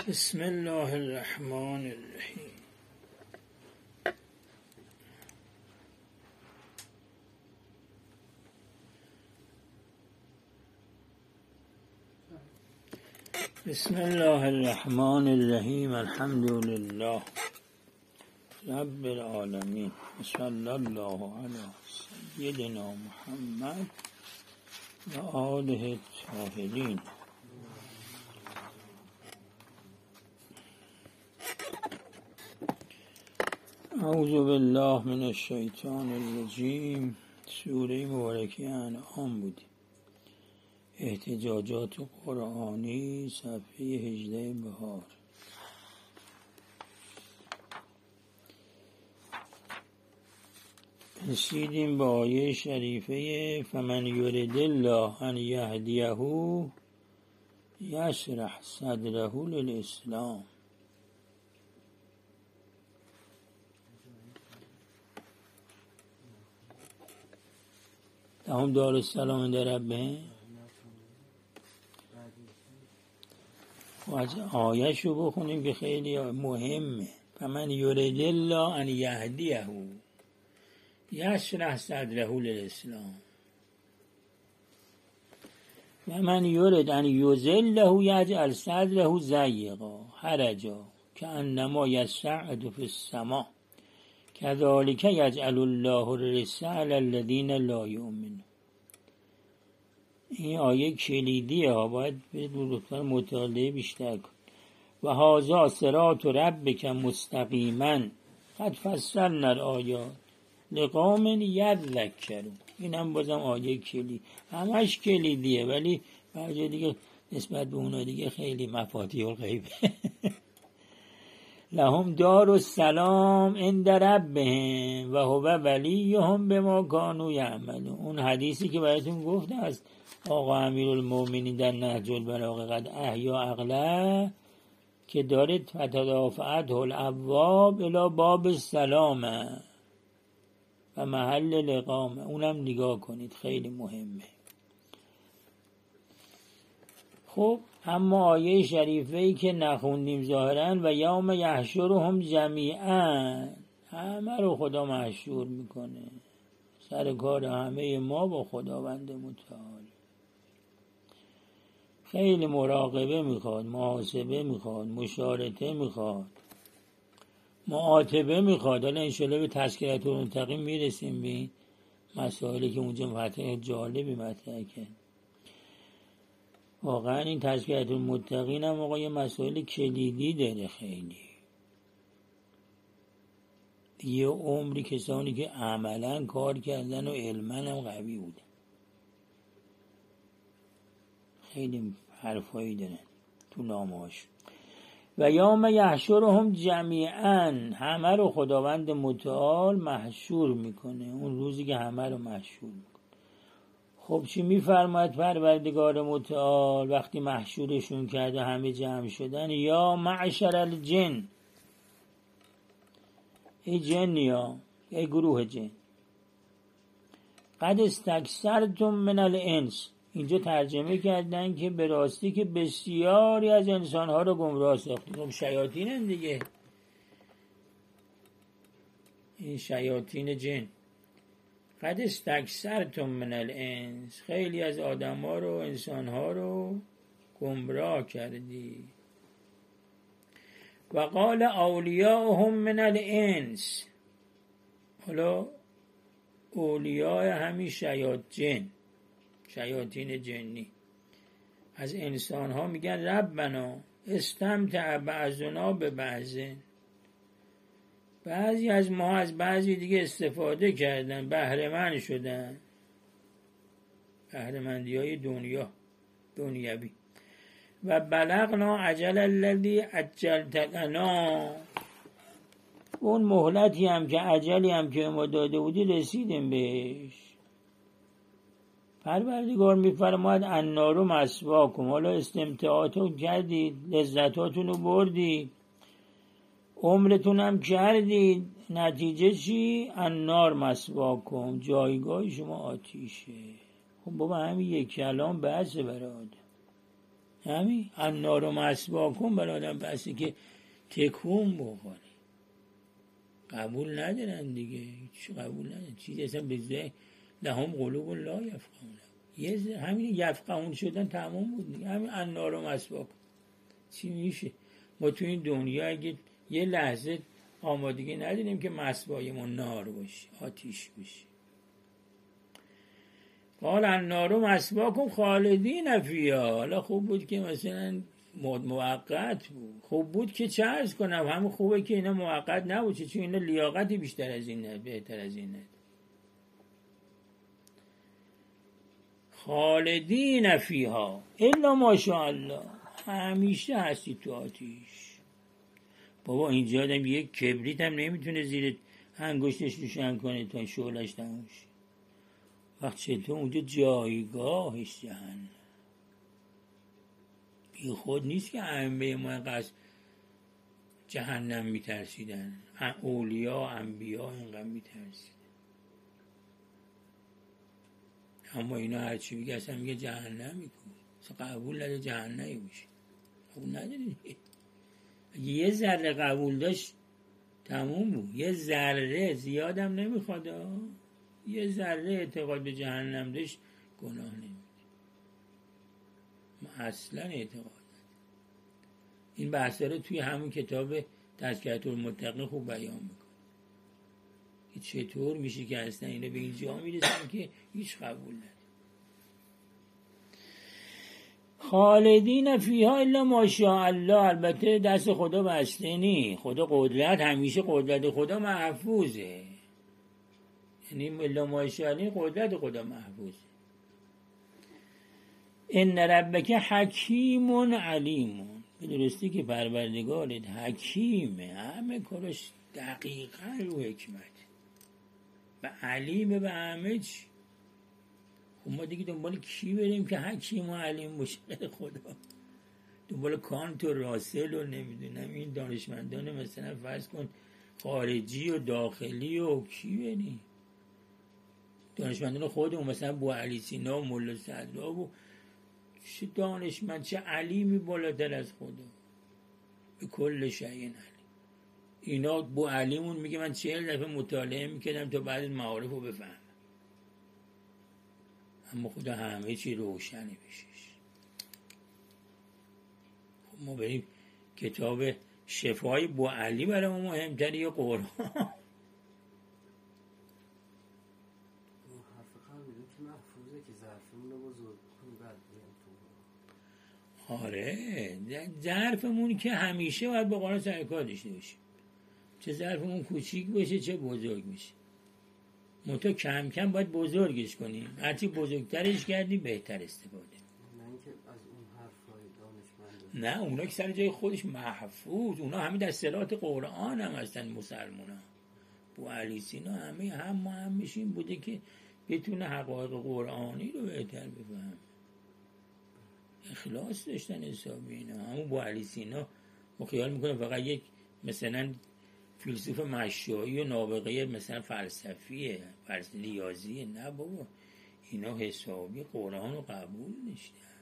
بسم الله الرحمن الرحیم. بسم الله الرحمن الرحیم. الحمد لله رب العالمین و صلی الله علی سیدنا محمد و آله الطاهرین. اعوذ بالله من الشیطان الرجیم. سوره مبارکه انعام بودیم. احتجاجات قرآنی صفحه 18 بهار. رسیدیم به آیه شریفه فمن یرد الله ان یهدیه یشرح صدره للاسلام. لهم دار السلام عند ربهم. و از آیه‌شو بخونیم که خیلی مهمه. فمن یرد الله ان یهدیه یشرح صدره للاسلام و من یرد ان یضله یجعل صدره ضیقا حرجا کأنما یصعد فی السماء کذلک یجعل الله الرجس علی الذین لا یؤمنون. این آیه کلیدیه ها، باید لطفا مطالعه بیشتر کن. و هذا صراط ربک مستقیما قد فصلنا الآیات لقوم یذکرون. این هم بازم آیه کلید، همش کلیدیه ولی برای دیگه نسبت به اونا دیگه خیلی مفاتیح الغیبه. لهم دار السلام عند ربهم و هو ولیهم بما کانوا یعملون. اون حدیثی که براتون گفته از آقا امیرالمومنین در نهج البلاغه قد احیا عقله که داره فتدافعته الابواب الی باب السلامه و محل الاقامه. اونم نگاه کنید، خیلی مهمه. خب اما آیه شریفه‌ای که نخوندیم ظاهراً و یوم یحشرهم جمیعا، همه رو خدا محشور میکنه، سر کار همه ما با خداوند متعال. خیلی مراقبه میخواد، محاسبه میخواد، مشارطه میخواد، معاتبه میخواد. حالا انشالله به تذکرة المتقین میرسیم، به مسائلی که اونجا مطرح جالبی مطرح کرد. واقعا این تذکرة المتقین هم آقا یه مسائل کلیدی داره. خیلی یه عمری کسانی که عملا کار کردن و علما هم قوی بودن، خیلی حرفایی دارن تو نامه‌هاش. و یوم یحشرهم جمیعا، همه رو خداوند متعال محشور میکنه، اون روزی که همه رو محشور میکنه. خب چی میفرماید پروردگار متعال وقتی محشورشون کرده همه جمع شدن؟ یا معشر الجن، ای جنیا، ای گروه جن، قد استکثرتم من الانس. اینجا ترجمه کردن که به راستی که بسیاری از انسانها رو گمراه ساختید. خب شیاطین دیگه، این شیاطین جن. قد استکثرتم من الانس، خیلی از آدم‌ها رو، انسان‌ها رو گمراه کردی. و قال اولیاءهم من الانس، حالا اولیاء همین شیاطین جنی از انسان‌ها میگن ربنا استمتع بعضنا به بعض، بعضی از ما از بعضی دیگه استفاده کردن، بهره مند شدن، بهره مندی های دنیوی. و بلغنا اجل الذی عجلت لنا، اون مهلتی هم که اجلی هم که ما داده بودی رسیدیم بهش. پروردگار میفرماید النار مثواکم، حالا استمتاعاتو کردید، لذتاتون رو بردید، عمرتون هم کردید، نتیجه چی؟ النار مثواکم، جایگاه شما آتیشه. خب بابا همین یک کلام بحثه برای آدم. همین النار و مسواکم برای آدم بسته که تکون بخوره. قبول ندارن دیگه، چی قبول ندارن؟ چیزی اصلا به ذهن لهم قلوب لا یفقهون. همین یفقهون شدن تمام بود دیگه. همین النار و مسواکم چی میشه؟ ما تو این دنیا اگه یه لحظه آمادگی نداریم که مسوایمون نار باشه، آتیش بشه. قال النار مسواکم خالدین فیها. حالا خوب بود که مثلا موقت بود، خوب بود که چه عرض کنم، همه خوبه که اینا موقت نبود، چون اینا لیاقتی بیشتر از این ند، بهتر از این ند. خالدین فیها الا ماشاءالله، همیشه هستی تو آتیش. بابا اینجا آدم یک کبریت هم نمیتونه زیر انگشتش روشن کنه تا شعلش تموم شه. وقت چطور اونجا جایگاهش جهنم. بی خود نیست که همه ما اینقدر جهنم میترسیدن، اولیا انبیا اینقدر میترسیدن، اما اینا هرچی میگه اصلا میگه جهنم میکنه، اصلا قبول نداره جهنمی باشه، قبول نداره. یه ذره قبول داشت تموم بود، یه ذره زیادم نمیخواد، یه ذره اعتقاد به جهنم داشت گناه نمیده. ما اصلا اعتقاد نداره. این بحثا رو توی همون کتاب تذکرة المتقین خوب بیان میکنه که چطور میشه که اصلا اینو به این جا میرسن که هیچ قبول نداره. خالدین فیها الا ماشاءالله، البته دست خدا بسته نی، خدا قدرت، همیشه قدرت خدا محفوظه، یعنی الا ماشاءالله قدرت خدا محفوظه. ان ربک حکیم علیم، به درستی که پروردگارت حکیمه، همه کارش دقیقا رو حکمت و علیم به همه چی. خب ما دیگه دنبال کی بریم که حکیم و علیم باشه؟ خدا دنبال کانت و راسل و نمیدونم این دانشمندان مثلا فرض کن خارجی و داخلی و کی بریم؟ دانشمندان خودمون مثلا بو علی سینا و ملا صدرا و چه دانشمند، چه علیمی بالاتر از خدا، به کل شیء علیم. اینا بو علیمون میگه من 40 دفعه مطالعه میکردم تا بعد معارف رو بفهم، اما خدا همه چی روشنه بشش. خب ما بریم کتاب شفای بو علی برای ما مهمتری یا قرآن؟ آره ظرفمون که همیشه باید با قرآن سر کار داشته باشیم، چه ظرفمون کوچیک باشه چه بزرگ باشه، منتها کم کم باید بزرگش کنیم، هرچی بزرگترش کردی بهتر استفاده. نه اینکه از اون حرفای دانشمند، نه اونا که سر جای خودش محفوظ، اونا همه در صلات قرآن هم هستن. مسلمان ها بو علی سینا همه همش این بوده که بتونه حقایق قرآنی رو بهتر بفهم، اخلاص داشتن حسابی اینا. همون بو علی سینا ما خیال میکنه فقط یک مثلا فیلسوف مشایی و نابغه مثلا فلسفیه، ریاضیه. نه بابا، اینا حسابی قرآن رو قبول داشتن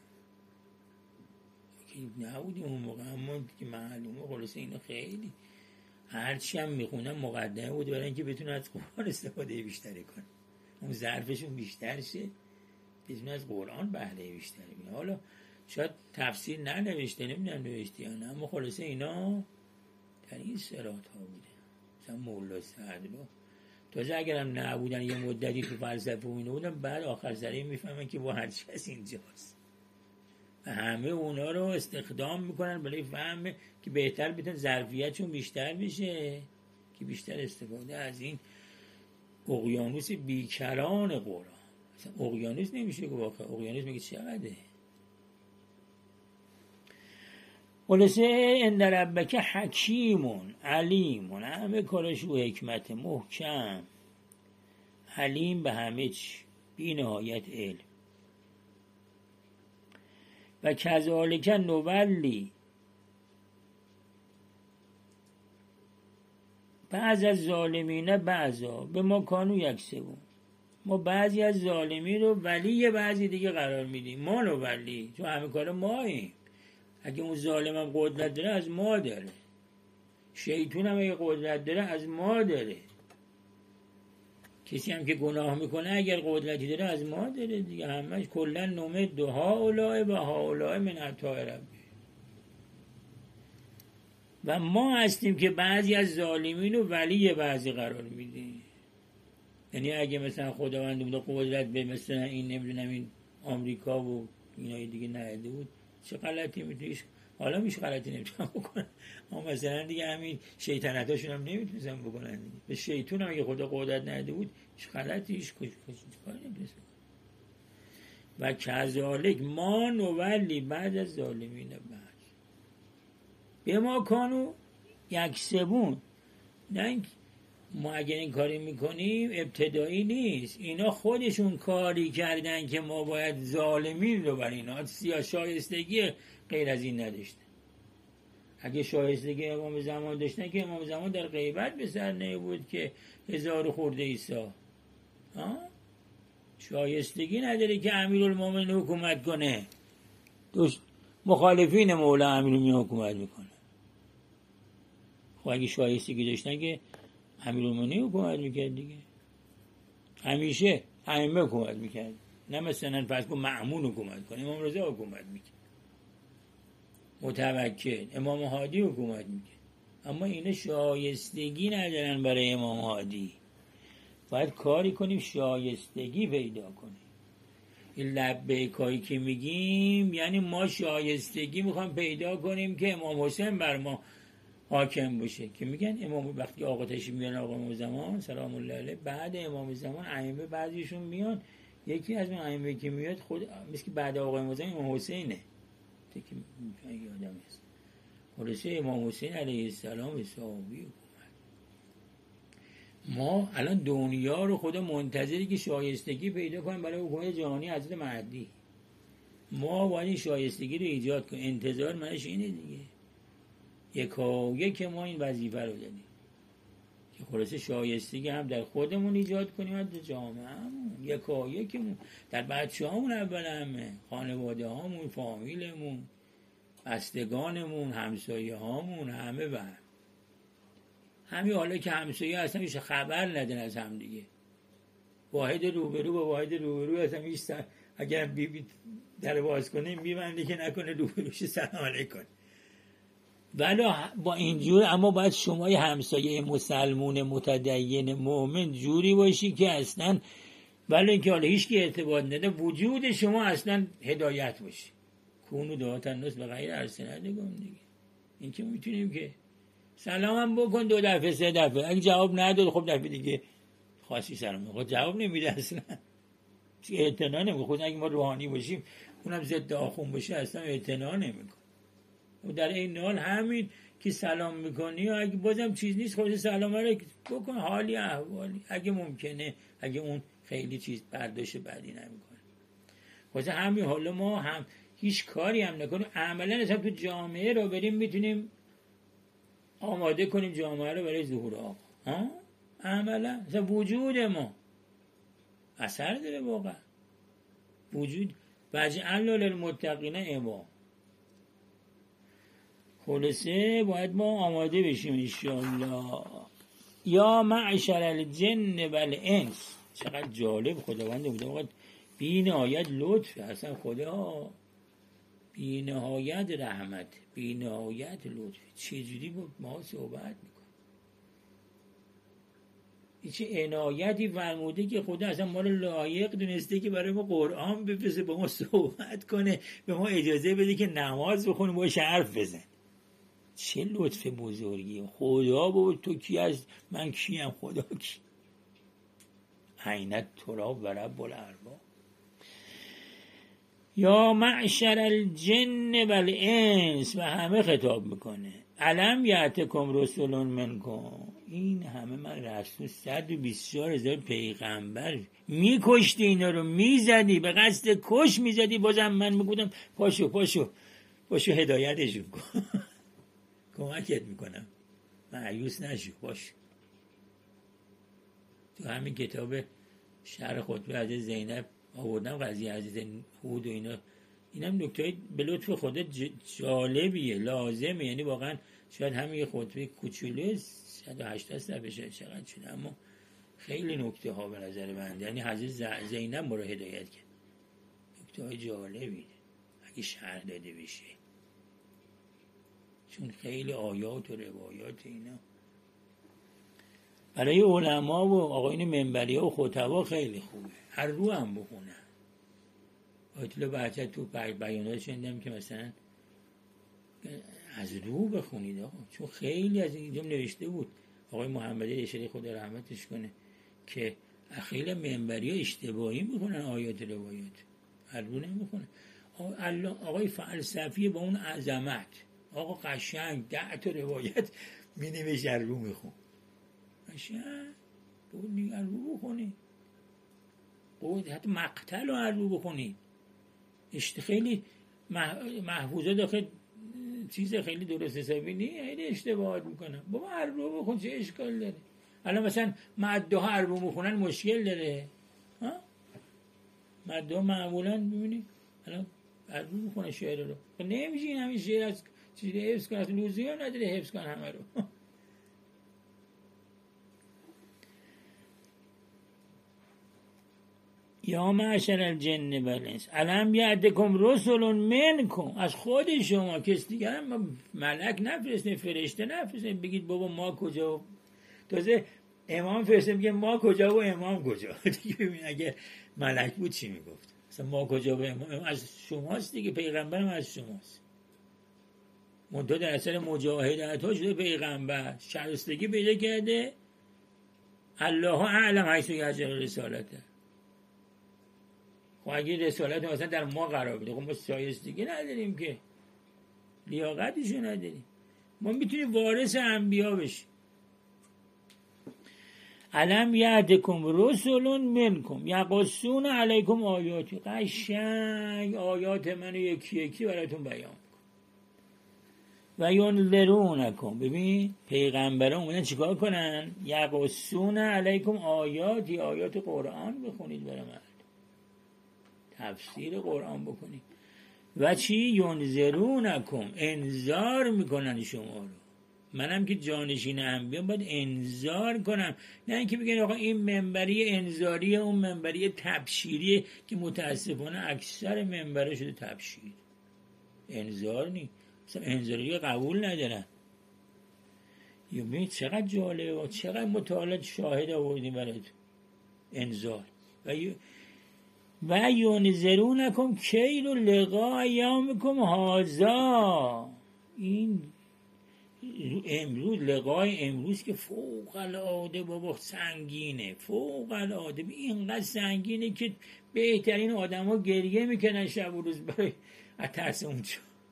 که نبودیم اون موقع، اما که معلومه خلاصه اینا خیلی هرچی هم میخونن مقدمه بود برای اینکه بتونن از قرآن استفاده بیشتری کنن، اون ظرفشون بیشتر شه، بتونن از قرآن بهره بیشتری بگیرن. حالا شاید تفسیر ننوشته، نمیدونم نوشته یا نه، اما خلاصه اینا در این صراط ها بوده. مثلا مولا صدرا تازه اگرم نبودن یه مدتی تو فلسفه و اینو بودن، بعد آخر سره میفهمن که با هر چی از اینجاست و همه اونا رو استخدام میکنن برای فهم که بهتر بتونن ظرفیتشون بیشتر بشه، که بیشتر استفاده از این اقیانوس بیکران قرآن. مثلا اقیانوس نمیشه که واقعا اقیانوس میگه چقدره. خلاصه ان ربک حکیمون علیمون، همه کارش رو حکمت، محکم، علیم به همه چی، بی نهایت علم. و کذالک نولی بعض از ظالمین بعضا به ما کانو یکسبون، ما بعضی از ظالمین رو ولی بعضی دیگه قرار میدیم، ما رو ولی، چون همه کار ماییم، اگه اون ظالم هم قدرت داره از ما داره، شیطون هم اگه قدرت داره از ما داره، کسی هم که گناه میکنه اگر قدرتی داره از ما داره دیگه. همش کلا نمد هؤلاء و هؤلاء من عطاء ربی. و ما هستیم که بعضی از ظالمین رو ولی بعضی قرار میدیم. یعنی اگه مثلا خداوند بود قدرت به مثلا این نمیدونم این آمریکا و اینای دیگه نهده بود، چه غلطی میتونیش، حالا میشه غلطی نمیتونم بکنن، اما مثلا دیگه همین شیطنتاشون هم نمیتونستم بکنن دیگه. به شیطون هم اگه خدا قدرت نهده بود چه غلطیش کاری نمیتونستم. و کذالک ما نولی بعد از ظالمین بعد به ما کانو یک سبون. نه ما اگر این کاری میکنیم ابتدایی نیست، اینا خودشون کاری کردن که ما باید ظالمین رو بر اینا شایستگی غیر از این نداشتن. اگه شایستگی امام زمان داشتن که امام زمان در غیبت به سر نمیبود که 1000 خورده عیسی. شایستگی نداره که امیرالمومنین حکومت کنه، مخالفین مولا امیرالمومنین حکومت میکنه. خب اگه شایستگی داشتن که امیرالمومنین حکومت میکرد دیگه، همیشه ائمه حکومت میکرد، نه مثلا فرض کن مأمون حکومت کنه، امام رضا حکومت میکرد، متوکل امام هادی حکومت میکرد. اما اینا شایستگی ندارن برای امام هادی. باید کاری کنیم شایستگی پیدا کنیم. این لبیکایی که میگیم یعنی ما شایستگی میخوام پیدا کنیم که امام حسین بر ما حاکم باشه. که میگن امام وقتی آقا تشریف میان، آقا امام زمان سلام الله علیه، بعد امام زمان ائمه بعضیشون میان، یکی از اون ائمه که میاد خود مثل که بعد آقا امام زمان امام حسینه که یادم است، خلاصه امام حسین علیه السلام صحابی حکومت. ما الان دنیا رو خدا منتظری که شایستگی پیدا کنیم برای حکومت جهانی حضرت مهدی. ما باید این شایستگی رو ایجاد کنیم. انتظار منش اینه دیگه، یک ما این وظیفه رو داریم که خلاصه شایستگی هم در خودمون ایجاد کنیم، هم در جامعه همون، یکمون، در بچه همون، اول همه خانواده همون، فامیلمون، بستگانمون، همسایه هامون، همه و همین. حالا که همسایه اصلا میشه خبر ندن از هم دیگه، واحد روبرو با واحد روبرو اصلا میشه، اگر بی در باز کنیم میبنده که نکنه روبروش سلام علیکم. ولی با اینجور اما باید شما همسایه مسلمون متدین مؤمن جوری باشی که اصلا ولی اینکه حالا هیچ کی اعتبار نده وجود شما اصلا هدایت باشه. کونو دعات الناس به غیر السنتکم دیگه. این که میتونیم که سلام هم بکن 2 دفعه 3 دفعه، اگه جواب نداد خب دفعه دیگه خاصی سلام خب جواب نمیده اصلا، اعتنا نمیکنه. خود اگه ما روحانی باشیم اونم ضد آخون باشه اصلا اعتنا نمیکنه. و در این حال همین که سلام میکنی و اگه بازم چیز نیست خود سلام رو بکن، حالی احوالی اگه ممکنه، اگه اون خیلی چیز برداشت بعدی نمیکنه. خود همین حالا ما هم هیچ کاری هم نکنیم، عملا اصلا تو جامعه رو بریم میتونیم آماده کنیم جامعه رو برای ظهور آقا. عملا اصلا وجود ما اثر داره واقعا. وجود وجعلنا للمتقین امام. خلاصه باید ما آماده بشیم انشاءالله. یا معشر الجن و الانس. چقدر جالب خداوند بوده، بی نهایت لطف، اصلا خدا بی نهایت رحمت، بی نهایت لطف، چجوری با ما صحبت میکنه، چه عنایتی فرموده که خدا اصلا ما رو لایق دونسته که برای ما قرآن بفرسته، با ما صحبت کنه، به ما اجازه بده که نماز بخونیم، باش حرف بزن. چه لطف بزرگی خدا. بابا تو کی هست؟ من کیم؟ خدا کی؟ عینت تراب و رب الارباب. یا معشر الجن و الانس، و همه خطاب میکنه. الم یأتکم رسول منکم. این همه من رسول 124,000 پیغمبر میکشتی، اینا رو میزدی، به قصد کش میزدی، بازم من میگودم پاشو هدایتشون کن کمکت میکنم، مایوس نشو، باش. تو همین کتاب شرح خطبه حضرت زینب آوردم قضیه حضرت هود و اینا اینم نکته به لطف خود جالبیه، لازمه. یعنی واقعا شاید همین خطبه کوچولو 180 صفحه چقدر شده، اما خیلی نکته ها به نظر بنده، یعنی حضرت زینب ما رو هدایت کرد، نکته های جالبی اگه شرح داده بشه، چون خیلی آیات و روایات اینا برای علما و آقایون منبری و خطبا خیلی خوبه، هر رو هم بخونن. آیت الله بهجت تو بیانات شنیدم که مثلا از رو بخونید آقا، چون خیلی از اینجا نوشته بود آقای محمدی اشاره خدا رحمتش کنه که خیلی منبری ها اشتباهی میکنن آیات روایات، هر رو نمیخونن. آقای فلسفی با اون عظمت آقا قشنگ 10 تا روایت می نوشت هر رو میخون، قشنگ بود هر رو بخونی، حتی مقتل رو هر رو بخونی، خیلی محفوظه داخل چیز خیلی درست حسابی نیست، خیلی اشتباهات میکنن. بابا هر رو بخون چه اشکال داره؟ الان مثلا مدده ها هر رو میخونن مشکل داره ها؟ مدده ها معمولا ببینی الان هر رو میخونه شعر رو، نمیشه این همین شعر از چیزی حفظ کنه، لزومی نداره حفظ کنه همه رو. یا معشر الجن والانس الم یأتکم رسل منکم، از خود شما، کس دیگر هم ملک نفرستین، فرشته نفرستین بگید بابا ما کجا، تازه امام فرشته میگه ما کجا و امام کجا. دیگه ببین اگه ملک بود چی میگفت؟ مثلا ما کجا و امام از شماست دیگه، پیغمبرم از شماست. منتها در اثر مجاهدت ها شده پیغمبر، شایستگی پیدا کرده، الله اعلم حیث یجعل رسالته. خب اگه رسالت مثلا در ما قرار بده، خب ما شایستگی نداریم که، لیاقتشو نداریم، ما میتونیم وارث انبیا بشیم. الم یأتکم رسل منکم یقصون علیکم آیاتی، قشنگ آیات منو یکی یکی براتون بیان و ینذرونکم. ببین پیغمبران اومدن چیکار کنن؟ یقصون علیکم آیاتی، آیات قرآن بخونید برای من، تفسیر قرآن بکنید. و چی؟ ینذرونکم، انذار میکنن شما رو. منم که جانشین انبیام باید انذار کنم، نه اینکه بگن آقا این منبری انذاریه اون منبری تبشیریه، که متاسفانه اکثر منبره شده تبشیر، انذار نیست. مثلا انذاری قبول ندارن. ببینید چقدر جالبه و چقدر مطالعات شاهد آوردیم برای انذار. و ینذرونکم کیل لقاء یومکم هذا، این امروز لقای امروز که فوق العاده بابا سنگینه، فوق العاده اینقدر سنگینه که بهترین آدم ها گریه میکنن شب و روز برای ترس اونجا.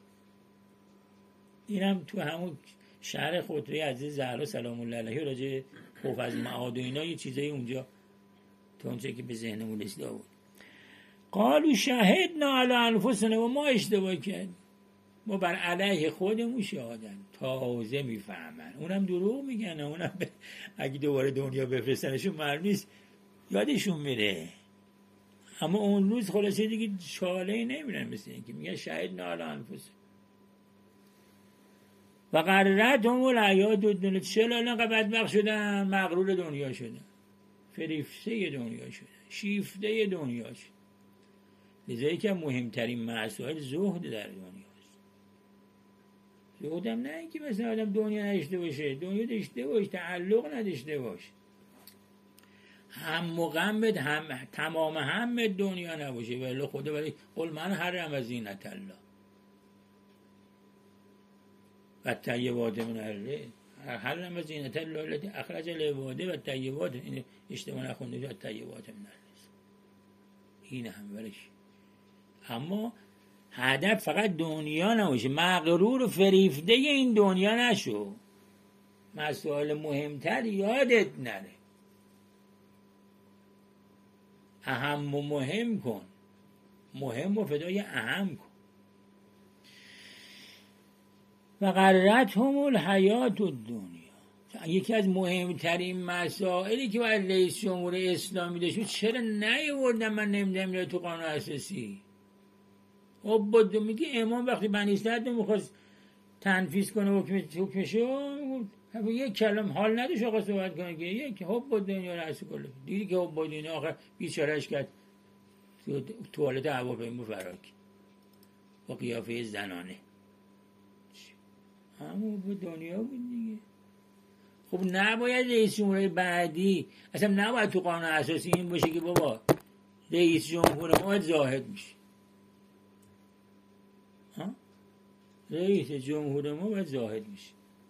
اینم تو همون شهر خطبه عزیز زهرا سلام الله علیها راجع خوف از معاد و اینا یه چیزایی اونجا تو اونجا که به ذهنمون رسیده بود. قالوا شهدنا علی انفسنا، و ما اشتباه کردیم، ما بر علیه خودمون شهادن. تازه میفهمن، اونم دروغ میگن، اونم اگه دوباره دنیا بفرستنشون معلوم نیست یادشون میره. اما اون روز خلاصه دیگه چاله نمیرن، مثل این که میگن شهدنا علی انفسنا و غرتهم الحیاة الدنیا. چرا انقدر بدبخت شدن؟ مغرور دنیا شدن، فریفته دنیا شدن، شیفته دنیا شدن. لذایی که مهمترین مسائل زهد در دنیاست. زهدم نه اینکه مثلا آدم دنیا نداشته باشه، دنیا داشته باشه، تعلق نداشته باشه، هم و غمت هم تمام هم دنیا نباشه. ولی خدا ولی قل من حرم زینت الله و الطیبات من الرزق، حرم زینت الله التي اخرج لعباده و الطیبات، این اشتباه نخونده، و الطیبات من الرزق، این هم ولش. اما هدف فقط دنیا نباشه، مغرور و فریفته این دنیا نشو، مسائل مهمتر یادت نره، اهم و مهم کن، مهم و فدای اهم کن. و غرتهم الحیاة الدنیا، یکی از مهمترین مسائلی که باید رئیس جمهور اسلامی داشت، چرا نیاوردن؟ من نمیدونم تو قانون اساسی حب میگه امام وقتی بنی اسرائیل میخواست تنفیذ کنه حکمشو یک کلم حال نداشت آقا صحبت کنه که یک حب دنیا رأس کله. دیدی که حب دنیا آخر بیچارهش کرد تو توالت هواپیما فراک با قیافه زنانه. همون حب دنیا بود دیگه. خب نباید رئیس جمهور بعدی اصلا نباید تو قانون اساسی این باشه که بابا رئیس جمهور ما زاهد میشه. رئیس جمهور ما باید زاهد میشه.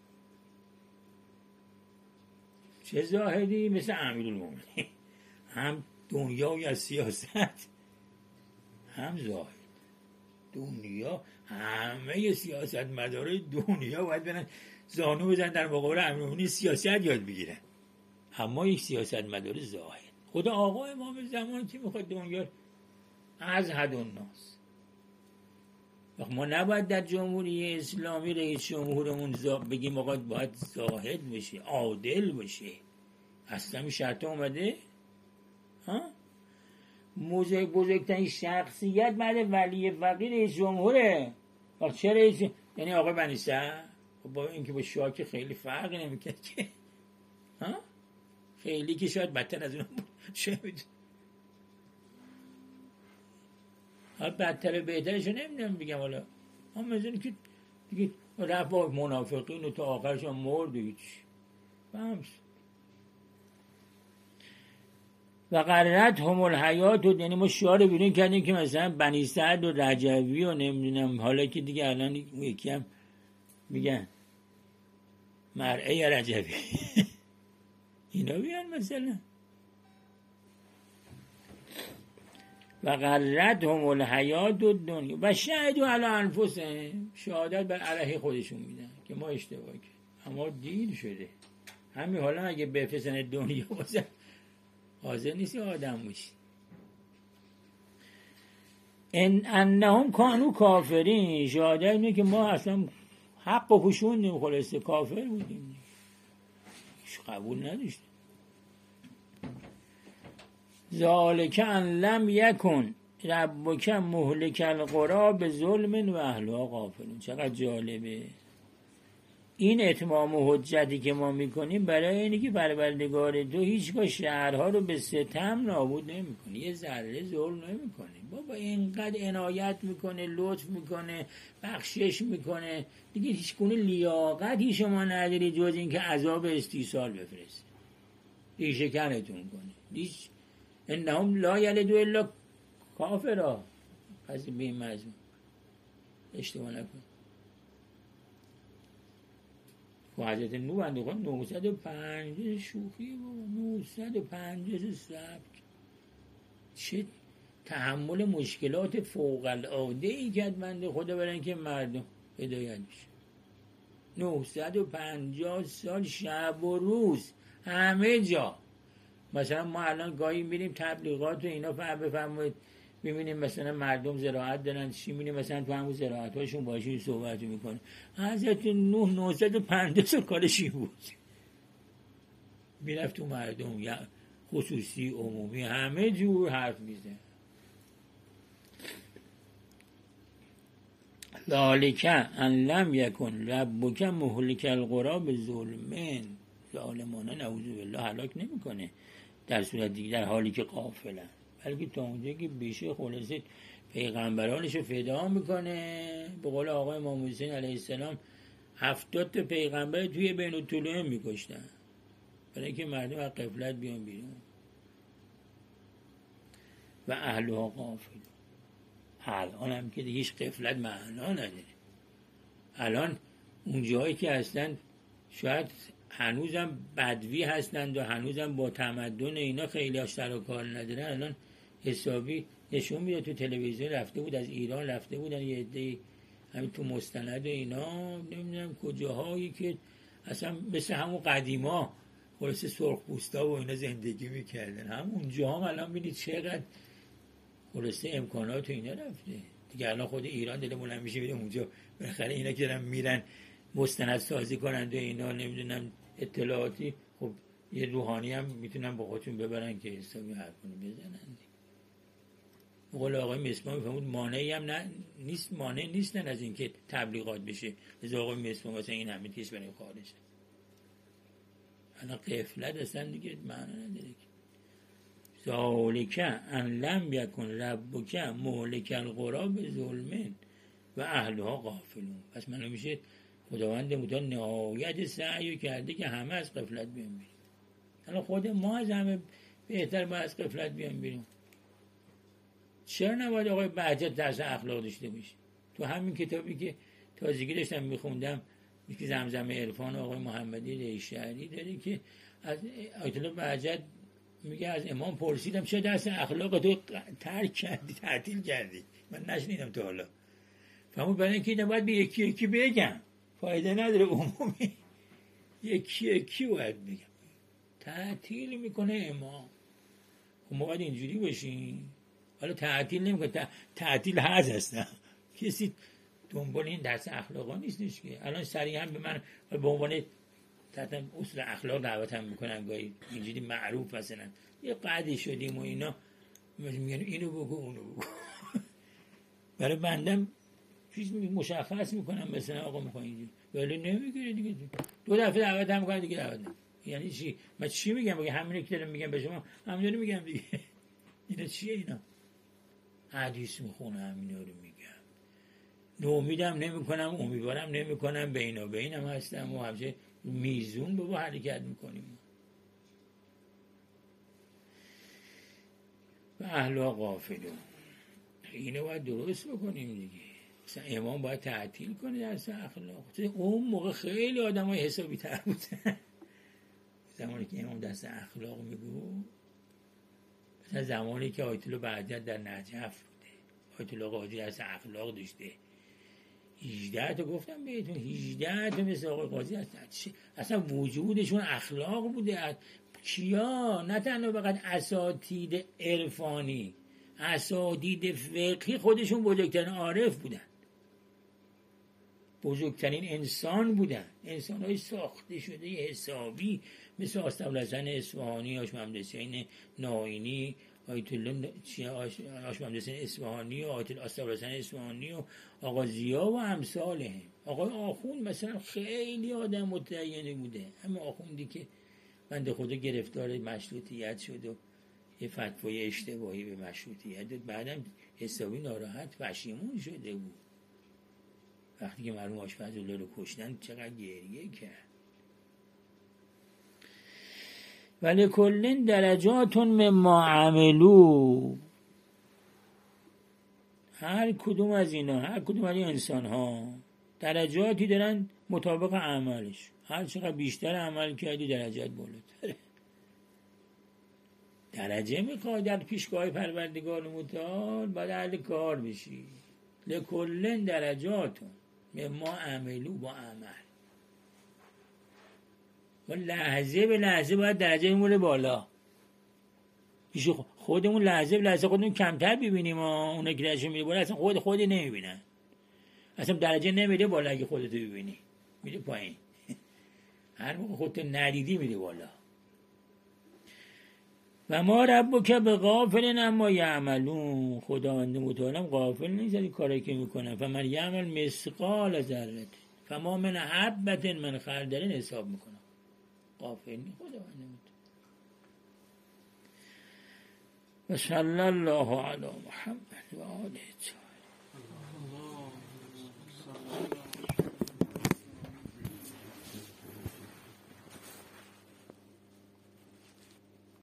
چه زاهدی؟ مثل امیرالمومنین، هم دنیای از سیاست هم زاهد. دنیا همه سیاست مداره دنیا باید برن زانو بزن در مقابل امیرالمومنین سیاست یاد بگیرن. اما یک سیاست مداره زاهد. خدا آقا امام زمان که میخواد دنیا از حد الناس. ما نباید در جمهوری اسلامی رئیس جمهورمون بگیم آقا باید زاهد بشه، عادل بشه. اصلا این شرط اومده؟ بزرگترین شخصیت بعد ولی فقیه رئیس جمهوره. چه رئیس؟ یعنی آقا بنی اسرائیل با اینکه با شاه خیلی فرقی نمیکرد که خیلی که شاید بدتر از اون بود. چه بود؟ بدتر بهترشو نمیدونم بگم. حالا هم مثلا که دیگه رفت با منافقین و تا آخرش هم مرد و هیچ فهمس. و قررت هم الحیات و یعنی ما شعار بیرون کردیم که مثلا بنی سعد و رجوی و نمیدونم حالا که دیگه الان یکی هم میگن مرعه رجوی اینا بیان مثلا. و غرت هم الحیات و دنیا و شهدو علی انفسهم، شهادت بر علیه خودشون میدن که ما اشتباه کردیم اما دیر شده. همین حالا اگه بفرستن دنیا بازم حاضر نیستی آدم باشی. انهم کانوا کافرین، شهادت اینه که ما اصلا حق و پوشوندیم، خلاصه کافر بودیم، قبول نداشتیم. ذالک ان لم یکن ربک مهلک القری بظلم و اهلها غافلون. چقدر جالبه این اتمام حجتی که ما میکنیم برای اینه که پروردگار تو هیچگاه شهرها رو به ستم نابود نمیکنه، یه ذره ظلم نمیکنه. بابا اینقدر عنایت میکنه، لطف میکنه، بخشش میکنه، دیگه هیچ گونه لیاقتی شما نداری جز این که عذاب استیصال بفرسته، ریشه کنتون کنه. هیچ انهم لا یلدوا الا کافرا. پس به این مضمون اشتباه نکن. و حضرت نوح بنده خدا 950 شوخی و 950 سبک، چه تحمل مشکلات فوق العاده ای کرد بنده خدا برای اینکه مردم هدایت بشه. 950 سال شب و روز همه جا. مثلا ما الان گاهی میریم تبلیغات و اینا بفرمایید میبینیم مثلا مردم زراعت دارن چی، میبینیم مثلا تو همون زراعت هاشون باشون صحبت میکنه. حضرت نوح 950 سال کارشی بود، میرفت تو مردم یا خصوصی عمومی همه جور حرف میزن. ذالک ان لم یکن ربک مهلک القری بظلم. ظالمانه نعوذ بالله هلاک نمیکنه در صورت دیگه در حالی که غافلن، بلکه تا اونجا که بشه خلاصه پیغمبرانشو فدا میکنه. به قول آقای امام حسین علیه السلام 70 تا پیغمبر توی بین الطلوع میکشتن برای اینکه مردم از غفلت بیان بیرون. و اهلها غافلون. الان هم که هیچ غفلت معنا نداره. الان اون جایی که هستن شاید هنوزم بدوی هستند و هنوزم با تمدن اینا خیلی اشتر و کار ندارن. الان حسابی نشون میده تو تلویزیون رفته بود، از ایران رفته بودن یه عده همین تو مستند و اینا نمیدونم کجاهایی که اصلا مثل همون قدیما خلاصه سرخپوستا و اینا زندگی میکردن. همون جا هم الان بینید چقدر خلاصه امکانات و اینا رفته دیگه. الان خود ایران دلمون بلند میشه ببینیم اونجا بالاخره اینا که دارن میرن مستند سازی کنند و اینا نمیدونم اطلاعاتی، خب یه روحانی هم میتونن با خودشون ببرن که حسابی حرفونو بزنن. قول آقای مصباح میفهمود مانعی هم مانع نیستن از اینکه تبلیغات بشه. از آقای مصباح مثلا این همه کس برای خارج الان قفلت اصلا دیگه معنی نداره. ذالک ان لم یکن ربک مهلک القری بظلم و اهلها غافلون. پس معلوم میشه خداوند متعال نهایت سعی کرده که همه از غفلت بیان بیرون. الان خود ما از همه بهتر باید از غفلت بیان بیرون. چرا نباید آقای بهجت درس اخلاق داشته باشه؟ تو همین کتابی که تازگی داشتم میخوندم که زمزمه عرفان آقای محمدی ریشهری داره که از آیت الله بهجت میگه از امام پرسیدم چه درس اخلاق تو ترک کردی، تعطیل کردی؟ من نشنیدم تا حالا. فهمون برای اینکه نباید به یکی یکی بگم، فایده نداره عمومی یکی یکی باید بگم. تعطیل میکنه امام. خب ما باید اینجوری باشیم. حالا تعطیل نمیکنه، تعطیل هستم. کسی دنبال این درس اخلاقا نیستش که الان سریعا به من به عنوان تحت اصول اخلاق دعوتم میکنن، گاهی اینجوری معروف مثلا یه قدی شدیم و اینا میگن اینو بگو اونو بگو. برای بندم چیز مشخص میکنم مثلا آقا میخوام اینجوری، ولی نمیگیره دیگه. دو دفعه دعوت هم میکنن دیگه دعوت نمیکنن. یعنی چی؟ من چی میگم؟ بگم همینو که دارم میگم به شما همینو میگم دیگه. اینا چیه اینا؟ حدیث میخونه همینا رو میگم. نومیدم نمیکنم، امیدوارم نمیکنم، بینا بینم هستم و همچه میزون بابا حرکت میکنیم. و اهلا غافلون. اینو باید درست بکنیم دیگه. مثلا امام باید تعطیل کنه درس اخلاق. اون موقع خیلی آدم های حسابی تر بودن. زمانی که امام درس اخلاق میگو، مثلا زمانی که آیت الله بهجت در نجف بوده، آیت الله قاضی درس اخلاق داشته، 18 تا گفتم بهتون، 18 تا مثل آقای قاضی هستن. اصلا وجودشون اخلاق بوده. کیا؟ نه تنها فقط اساتید عرفانی، اساتید فقهی خودشون بزرگترین عارف بودن، بزرگترین انسان بودن، انسان‌های ساخته شده حسابی مثل آستاب‌الحسن اصفهانی، هاشم حسین ناینی، آیت الله هاشم حسین اصفهانی و آیت الله آستاب‌الحسن اصفهانی و آقا ضیا و امثالهم. آقای آخوند مثلا خیلی آدم متدینی بوده. همین آخوندی که بنده خدا گرفتار مشروطیت شد و یه فتوای اشتباهی به مشروطیت داد، بعدم حسابی ناراحت پشیمون شده بود. وقتی که مرحوم آشفزالله رو کشتن چقدر گریه کرد. ولی کلن درجاتون مما عملو. هر کدوم از اینا، هر کدوم از این انسان ها درجاتی دارن مطابق عملش. هر چقدر بیشتر عمل کردی درجات بالاتره. درجه میخوای در پیشگاه پروردگار متعال، باید اهل کار بشی. لکلن درجاتون مما عملو، با عمل و لحظه به لحظه باید درجه میمونه بالا. خودمون لحظه به لحظه خودمون کمتر ببینیم، اونا که درجه میره بالا اصلا خود نمیبینن، اصلا درجه نمیره بالا. اگه خودتو ببینی میره پایین. هر موقع خودتو ندیدی میره بالا. و ما ربک بغافل عما یعملون. خداوند متعال غافل نیست از این کاری که میکنن. فمن یعمل مثقال ذره فما من حبة من خردل حساب میکنه. غافل نیست خداوند متعال. و صلی الله علی محمد و آله الطاهرین.